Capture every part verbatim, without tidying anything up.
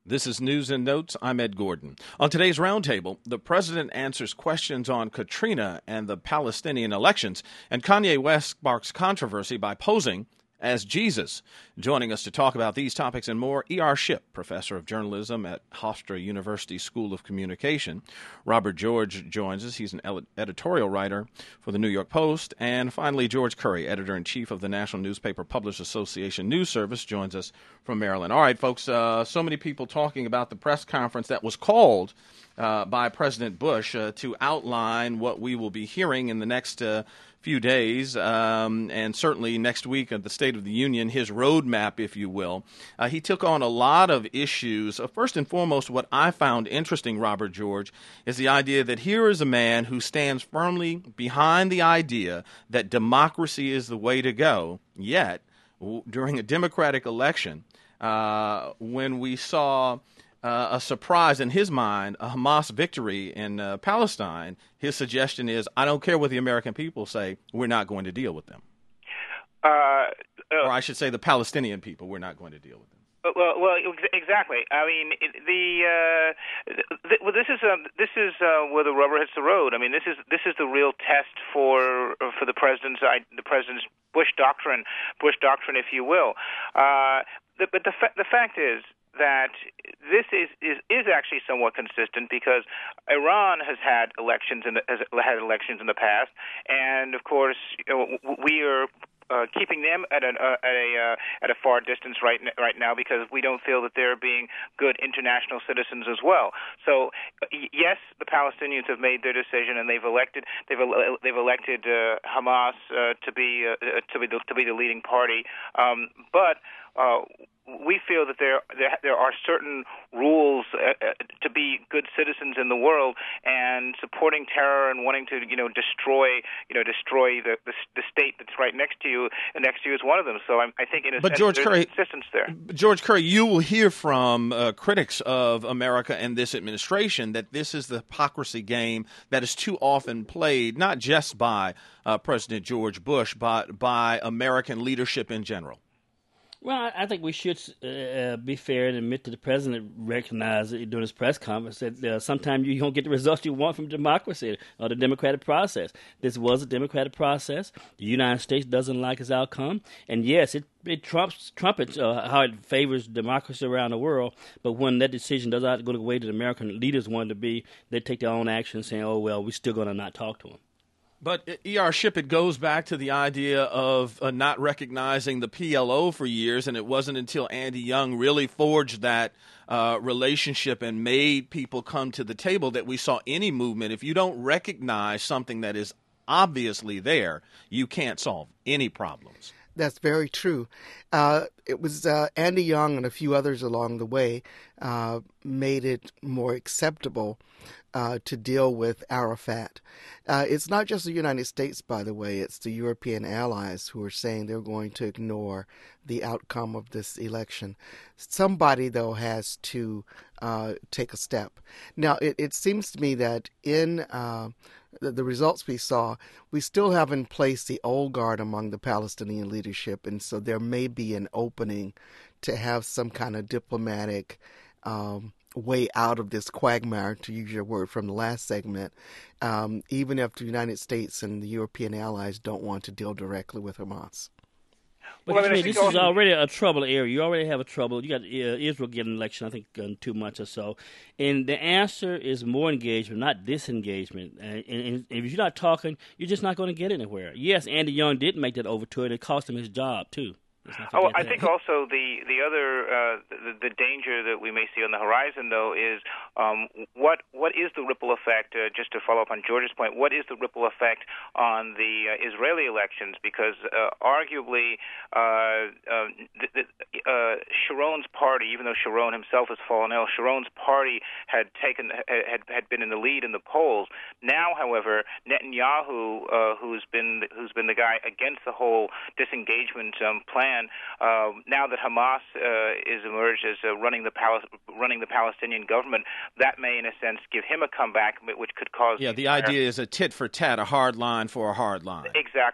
This is News and Notes. I'm Ed Gordon. On today's roundtable, the president answers questions on Katrina and the Palestinian elections, and Kanye West sparks controversy by posing as Jesus. Joining us to talk about these topics and more, E R. Shipp, professor of journalism at Hofstra University School of Communication. Robert George joins us. He's an editorial writer for the New York Post. And finally, George Curry, editor-in-chief of the National Newspaper Publishers Association News Service, joins us from Maryland. All right, folks, uh, so many people talking about the press conference that was called uh, by President Bush uh, to outline what we will be hearing in the next uh, few days, um, and certainly next week at the State of the Union, his roadmap, if you will. Uh, he took on a lot of issues. Uh, first and foremost, what I found interesting, Robert George, is the idea that here is a man who stands firmly behind the idea that democracy is the way to go, yet w- during a Democratic election, uh, when we saw Uh, a surprise in his mind, a Hamas victory in uh, Palestine, his suggestion is, I don't care what the American people say, we're not going to deal with them. Uh, uh, or I should say the Palestinian people, we're not going to deal with them. Well, well, exactly. I mean, the, uh, the well, this is um, this is uh, where the rubber hits the road. I mean, this is this is the real test for for the president's the president's Bush doctrine, Bush doctrine, if you will. Uh, the, but the fa- the fact is that this is, is is actually somewhat consistent because Iran has had elections in the, has had elections in the past, and of course you know, we are uh, keeping them at a uh, at a uh, at a far distance right n- right now because we don't feel that they're being good international citizens as well. So y- yes, the Palestinians have made their decision and they've elected they've uh, they've elected uh, Hamas uh, to be uh, to be the, to be the leading party, um, but. Uh, We feel that there there, there are certain rules uh, uh, to be good citizens in the world, and supporting terror and wanting to you know destroy you know destroy the the, the state that's right next to you and next to you is one of them. So I'm, I think in a but sense George there's Curry, consistence there. George Curry, you will hear from uh, critics of America and this administration that this is the hypocrisy game that is too often played, not just by uh, President George Bush, but by American leadership in general. Well, I think we should uh, be fair and admit that the president recognized during his press conference that uh, sometimes you don't get the results you want from democracy or the democratic process. This was a democratic process. The United States doesn't like its outcome. And yes, it, it trumps, trumpets uh, how it favors democracy around the world. But when that decision does not go the way that American leaders want it to be, they take their own action saying, oh, well, we're still going to not talk to them. But, E R. Shipp, it goes back to the idea of uh, not recognizing the P L O for years, and it wasn't until Andy Young really forged that uh, relationship and made people come to the table that we saw any movement. If you don't recognize something that is obviously there, you can't solve any problems. That's very true. Uh, it was uh, Andy Young and a few others along the way uh, made it more acceptable uh, to deal with Arafat. Uh, it's not just the United States, by the way. It's the European allies who are saying they're going to ignore the outcome of this election. Somebody, though, has to uh, take a step. Now, it, it seems to me that in uh, the, the results we saw, we still have in place the old guard among the Palestinian leadership, and so there may be an opening to have some kind of diplomatic um, way out of this quagmire, to use your word from the last segment, um, even if the United States and the European allies don't want to deal directly with Hamas. But well, I mean, this is already a troubled area. You already have a trouble. You got uh, Israel getting an election, I think, in two months or so. And the answer is more engagement, not disengagement. And, and, and if you're not talking, you're just not going to get anywhere. Yes, Andy Young did make that overture, and it cost him his job, too. Oh, I think also the the other uh, the, the danger that we may see on the horizon, though, is um, what what is the ripple effect? Uh, just to follow up on George's point, what is the ripple effect on the uh, Israeli elections? Because uh, arguably, uh, uh, the, the, uh, Sharon's party, even though Sharon himself has fallen ill, Sharon's party had taken had had been in the lead in the polls. Now, however, Netanyahu, uh, who's been who's been the guy against the whole disengagement um, plan. Uh, now that Hamas uh, is emerged as uh, running the Pal- running the Palestinian government, that may, in a sense, give him a comeback, which could cause. Yeah, the idea is a tit for tat, a hard line for a hard line. Exactly.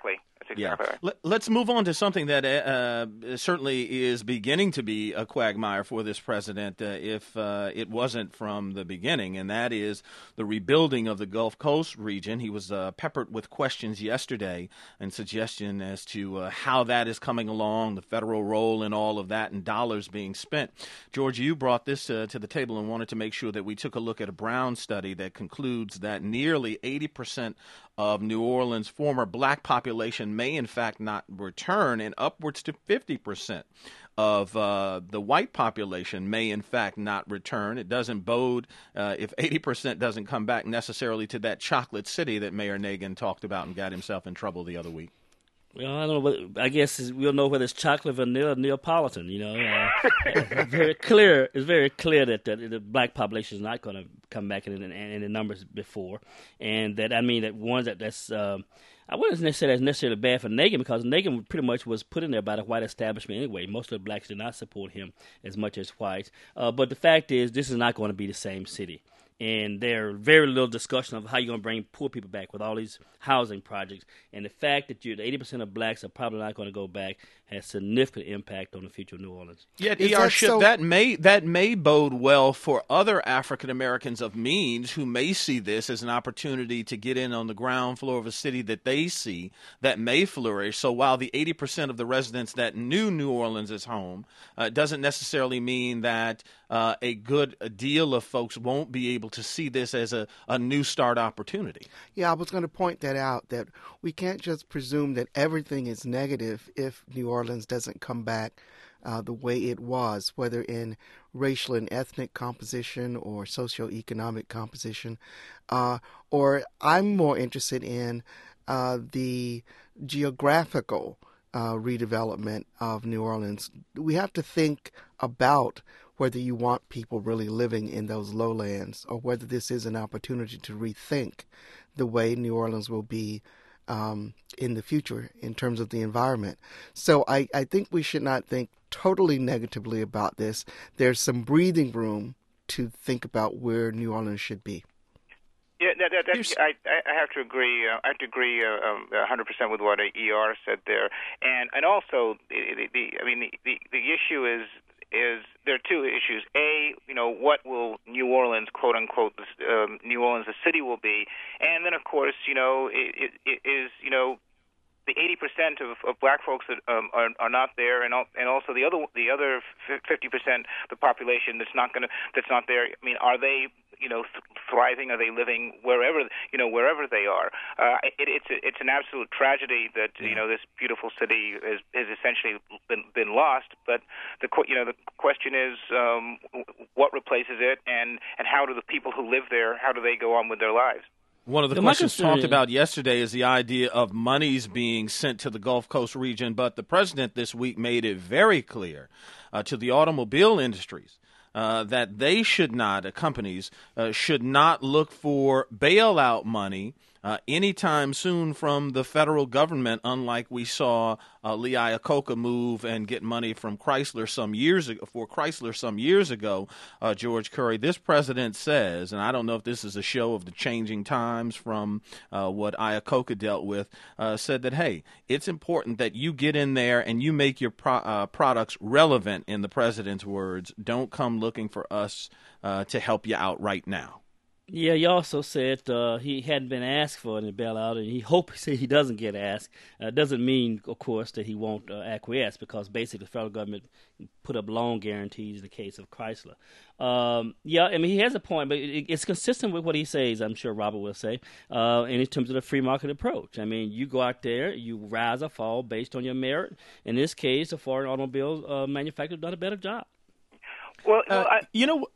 That's Yeah. exactly right. Let, let's move on to something that uh, certainly is beginning to be a quagmire for this president, uh, if uh, it wasn't from the beginning, and that is the rebuilding of the Gulf Coast region. He was uh, peppered with questions yesterday and suggestion as to uh, how that is coming along, the federal role in all of that, and dollars being spent. George, you brought this uh, to the table and wanted to make sure that we took a look at a Brown study that concludes that nearly eighty percent of New Orleans' former black population may in fact not return, and upwards to fifty percent of uh, the white population may in fact not return. It doesn't bode uh, if eighty percent doesn't come back necessarily to that chocolate city that Mayor Nagin talked about and got himself in trouble the other week. Well, I don't know. What, I guess we'll know whether it's chocolate, vanilla, or Neapolitan. You know, uh, it's very clear. It's very clear that the, the black population is not going to come back in, in, in the numbers before, and that I mean that one that that's. Um, I wouldn't necessarily that's necessarily bad for Nagin, because Nagin pretty much was put in there by the white establishment anyway. Most of the blacks did not support him as much as whites. Uh, but the fact is, this is not going to be the same city. And there's very little discussion of how you're going to bring poor people back with all these housing projects. And the fact that you eighty percent of blacks are probably not going to go back has significant impact on the future of New Orleans. Yet, Is E R that Ship, so- that may that may bode well for other African Americans of means who may see this as an opportunity to get in on the ground floor of a city that they see that may flourish. So while the eighty percent of the residents that knew New Orleans as home uh, doesn't necessarily mean that uh, a good deal of folks won't be able to see this as a, a new start opportunity. Yeah, I was going to point that out, that we can't just presume that everything is negative if New Orleans doesn't come back uh, the way it was, whether in racial and ethnic composition or socioeconomic composition. Uh, or I'm more interested in uh, the geographical uh, redevelopment of New Orleans. We have to think about whether you want people really living in those lowlands, or whether this is an opportunity to rethink the way New Orleans will be um, in the future in terms of the environment. So I, I think we should not think totally negatively about this. There's some breathing room to think about where New Orleans should be. Yeah, that, that, that's, I, I have to agree. Uh, I have to agree uh, um, one hundred percent with what E R said there, and and also the, the I mean the, the the issue is is there are two issues. A, you know, what will New Orleans, quote unquote, um, New Orleans, the city will be, and then of course, you know, it, it, it is you know. The eighty percent of, of black folks that um, are, are not there, and al- and also the other the other fifty percent of the population that's not going to that's not there. I mean, are they you know th- thriving? Are they living wherever you know wherever they are? Uh, it, it's a, it's an absolute tragedy that yeah. you know this beautiful city has, has essentially been been lost. But the you know the question is um, what replaces it, and and how do the people who live there, how do they go on with their lives? One of the The questions concern- talked about yesterday is the idea of monies being sent to the Gulf Coast region, but the president this week made it very clear uh, to the automobile industries uh, that they should not, uh, companies, uh, should not look for bailout money uh, anytime soon from the federal government, unlike we saw uh, Lee Iacocca move and get money from Chrysler some years ago, for Chrysler some years ago, uh, George Curry. This president says, and I don't know if this is a show of the changing times from uh, what Iacocca dealt with, uh, said that, hey, it's important that you get in there and you make your pro- uh, products relevant, in the president's words. Don't come looking for us uh, to help you out right now. Yeah, he also said uh, he hadn't been asked for any bailout, and he hopes he doesn't get asked. Uh, doesn't mean, of course, that he won't uh, acquiesce, because basically the federal government put up loan guarantees in the case of Chrysler. Um, yeah, I mean, he has a point, but it, it's consistent with what he says, I'm sure Robert will say, uh, in terms of the free market approach. I mean, you go out there, you rise or fall based on your merit. In this case, a foreign automobile uh, manufacturer done a better job. Well, Uh, well I, you know,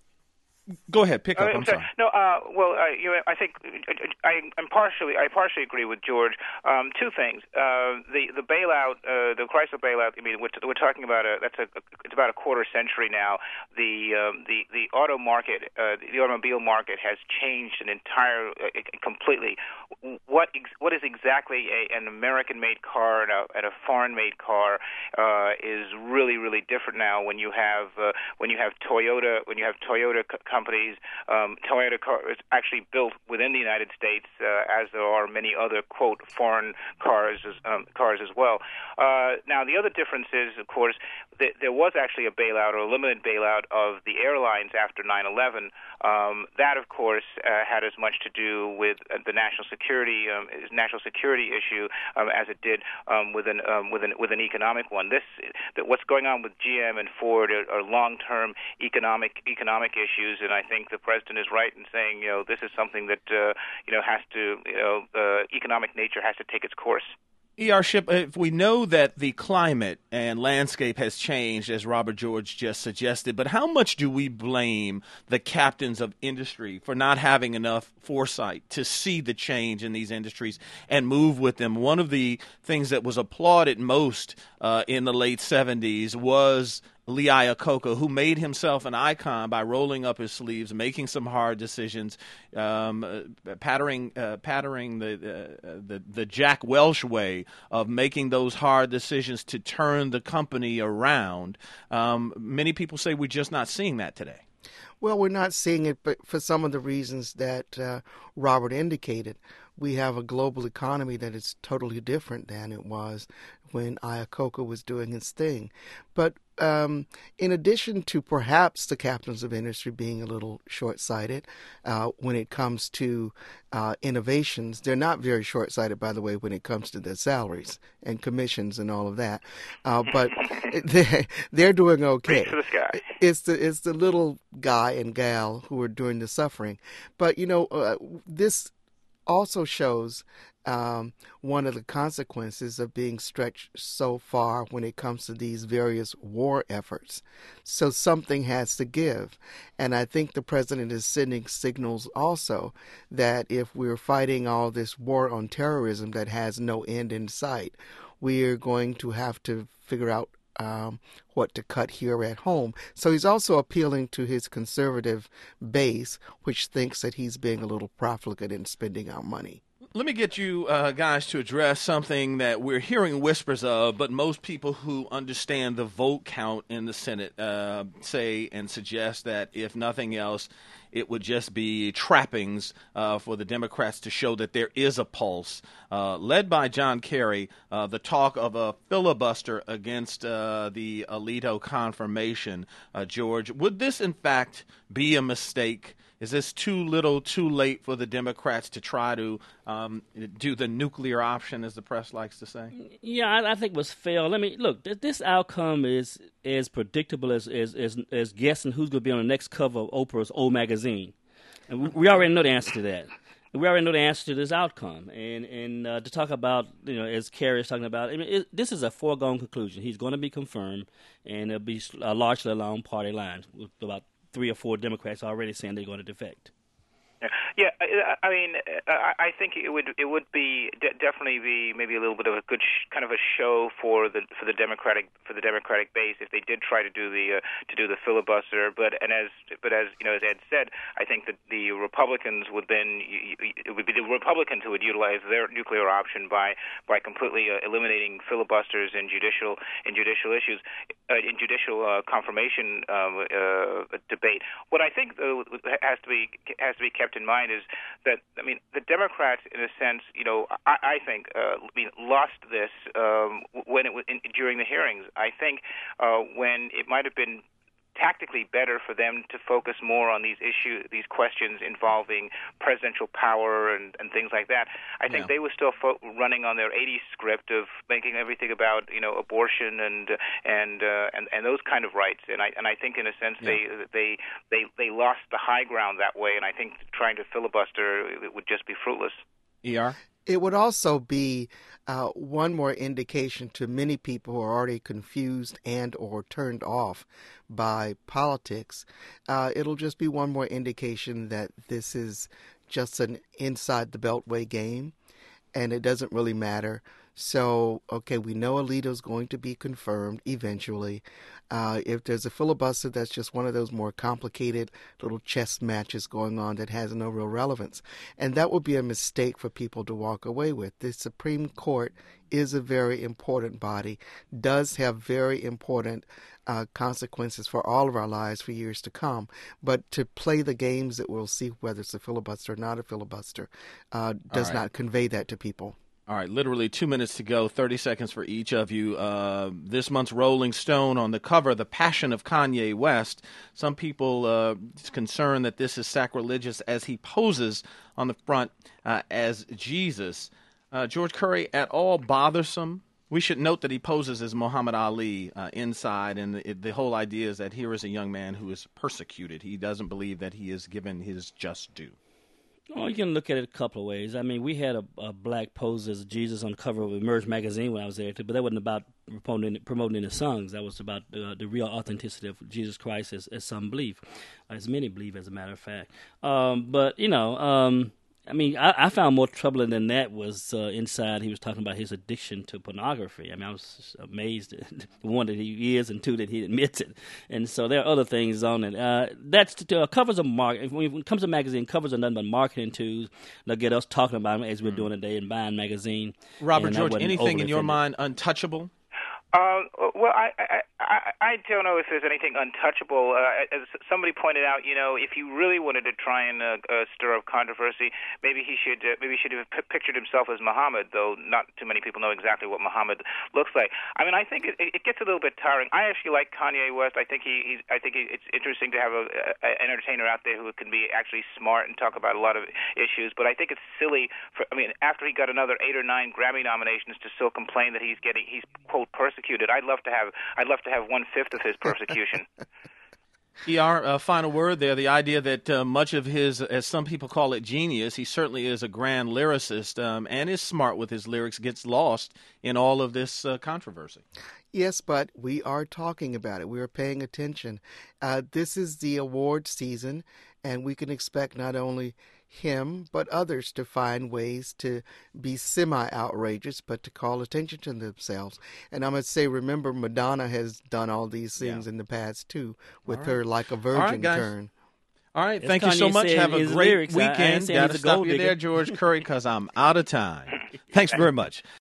go ahead, pick up. Uh, I'm sorry. No, uh, well, uh, you know, I think I, I'm partially, I partially agree with George. Um, two things: uh, the the bailout, uh, the Chrysler bailout. I mean, we're, we're talking about a that's a it's about a quarter century now. The um, the the auto market, uh, the automobile market has changed an entire, uh, completely. What ex- what is exactly a, an American-made car and a, and a foreign-made car uh, is really really different now. When you have uh, when you have Toyota when you have Toyota. Co- companies. Um, Toyota car is actually built within the United States, uh, as there are many other, quote, foreign cars as, um, cars as well. Uh, now, the other difference is, of course, that there was actually a bailout or a limited bailout of the airlines after nine eleven. Um, that, of course, uh, had as much to do with uh, the national security um, national security issue um, as it did um, with an um, with an with an economic one. This that what's going on with G M and Ford are, are long-term economic economic issues, and I think the president is right in saying, you know, this is something that uh, you know has to, you know, uh, economic nature has to take its course. E R. Shipp, if we know that the climate and landscape has changed, as Robert George just suggested, but how much do we blame the captains of industry for not having enough foresight to see the change in these industries and move with them? One of the things that was applauded most uh, in the late seventies was Lee Iacocca, who made himself an icon by rolling up his sleeves, making some hard decisions, um, uh, pattering, uh, pattering the, uh, the the Jack Welch way of making those hard decisions to turn the company around. Um, many people say we're just not seeing that today. Well, we're not seeing it, but for some of the reasons that uh, Robert indicated. We have a global economy that is totally different than it was when Iacocca was doing his thing. But um, in addition to perhaps the captains of industry being a little short-sighted uh, when it comes to uh, innovations, they're not very short-sighted, by the way, when it comes to their salaries and commissions and all of that. Uh, but they're, they're doing okay. Reach for the sky. It's the it's the little guy and gal who are doing the suffering. But you know, uh, this also shows um, one of the consequences of being stretched so far when it comes to these various war efforts. So something has to give. And I think the president is sending signals also that if we're fighting all this war on terrorism that has no end in sight, we are going to have to figure out Um, what to cut here at home. So he's also appealing to his conservative base, which thinks that he's being a little profligate in spending our money. Let me get you uh, guys to address something that we're hearing whispers of, but most people who understand the vote count in the Senate uh, say and suggest that, if nothing else, it would just be trappings uh, for the Democrats to show that there is a pulse. Uh, led by John Kerry, uh, the talk of a filibuster against uh, the Alito confirmation, uh, George, would this in fact be a mistake? Is this too little, too late for the Democrats to try to um, do the nuclear option, as the press likes to say? Yeah, I, I think it was failed. I mean, look, th- this outcome is as predictable as, as, as, as guessing who's going to be on the next cover of Oprah's old magazine. And we, we already know the answer to that. We already know the answer to this outcome. And and uh, to talk about, you know, as Kerry is talking about, I mean, it, this is a foregone conclusion. He's going to be confirmed, and it'll be uh, largely along party lines, with about three or four Democrats already saying they're going to defect. Yeah, I, I mean, I think it would it would be de- definitely be maybe a little bit of a good sh- kind of a show for the for the Democratic for the Democratic base if they did try to do the uh, to do the filibuster. But and as but as you know, as Ed said, I think that the Republicans would then it would be the Republicans who would utilize their nuclear option by by completely uh, eliminating filibusters in judicial in judicial issues uh, in judicial uh, confirmation um, uh, debate. What I think uh, has to be has to be kept in mind is that, I mean, the Democrats, in a sense, you know, I, I think, uh, I mean, lost this um, when it was in, during the hearings. I think uh, when it might have been tactically better for them to focus more on these issues, these questions involving presidential power and, and things like that. I think yeah. they were still fo- running on their eighties script of making everything about, you know, abortion and and uh, and, and those kind of rights. And I and I think in a sense yeah. they they they they lost the high ground that way. And I think trying to filibuster it would just be fruitless. E R It would also be uh, one more indication to many people who are already confused and or turned off by politics. Uh, it'll just be one more indication that this is just an inside the Beltway game, and it doesn't really matter So, okay, we know Alito's going to be confirmed eventually. Uh, if there's a filibuster, that's just one of those more complicated little chess matches going on that has no real relevance. And that would be a mistake for people to walk away with. The Supreme Court is a very important body, does have very important uh, consequences for all of our lives for years to come. But to play the games that we'll see whether it's a filibuster or not a filibuster uh, does right. not convey that to people. All right, literally two minutes to go, thirty seconds for each of you. Uh, this month's Rolling Stone on the cover, The Passion of Kanye West. Some people uh, concerned that this is sacrilegious as he poses on the front uh, as Jesus. Uh, George Curry, at all bothersome? We should note that he poses as Muhammad Ali uh, inside, and the, the whole idea is that here is a young man who is persecuted. He doesn't believe that he is given his just due. Well, you can look at it a couple of ways. I mean, we had a, a black pose as Jesus on the cover of Emerge magazine when I was there, too, but that wasn't about promoting, promoting any songs. That was about uh, the real authenticity of Jesus Christ, as, as some believe, as many believe, as a matter of fact. Um, but, you know, um, I mean, I, I found more troubling than that was uh, inside he was talking about his addiction to pornography. I mean, I was just amazed at one, that he is, and two, that he admits it. And so there are other things on it. Uh, that's to, uh, covers of market. When it comes to magazine, covers are nothing but marketing tools. They'll get us talking about them as we're doing today in buying magazine. Robert George, anything in your mind untouchable? Uh, well, I, I I I don't know if there's anything untouchable. Uh, as somebody pointed out, you know, if you really wanted to try and uh, uh, stir up controversy, maybe he should uh, maybe he should have p- pictured himself as Muhammad, though not too many people know exactly what Muhammad looks like. I mean, I think it, it gets a little bit tiring. I actually like Kanye West. I think he he's, I think he, it's interesting to have a, a an entertainer out there who can be actually smart and talk about a lot of issues. But I think it's silly for I mean, after he got another eight or nine Grammy nominations, to still complain that he's getting he's quote persecuted. I'd love to have I'd love to have one fifth of his persecution. E R, uh, final word there. The idea that uh, much of his, as some people call it, genius, he certainly is a grand lyricist um, and is smart with his lyrics, gets lost in all of this uh, controversy. Yes, but we are talking about it. We are paying attention. Uh, this is the award season, and we can expect not only him but others to find ways to be semi-outrageous, but to call attention to themselves. And I must say, remember, Madonna has done all these things yeah. in the past, too, with right. her Like a Virgin right, turn. All right, As thank Kanye you so much. Have a great lyrics, weekend. Got to stop you digger. there, George Curry, because I'm out of time. Thanks very much.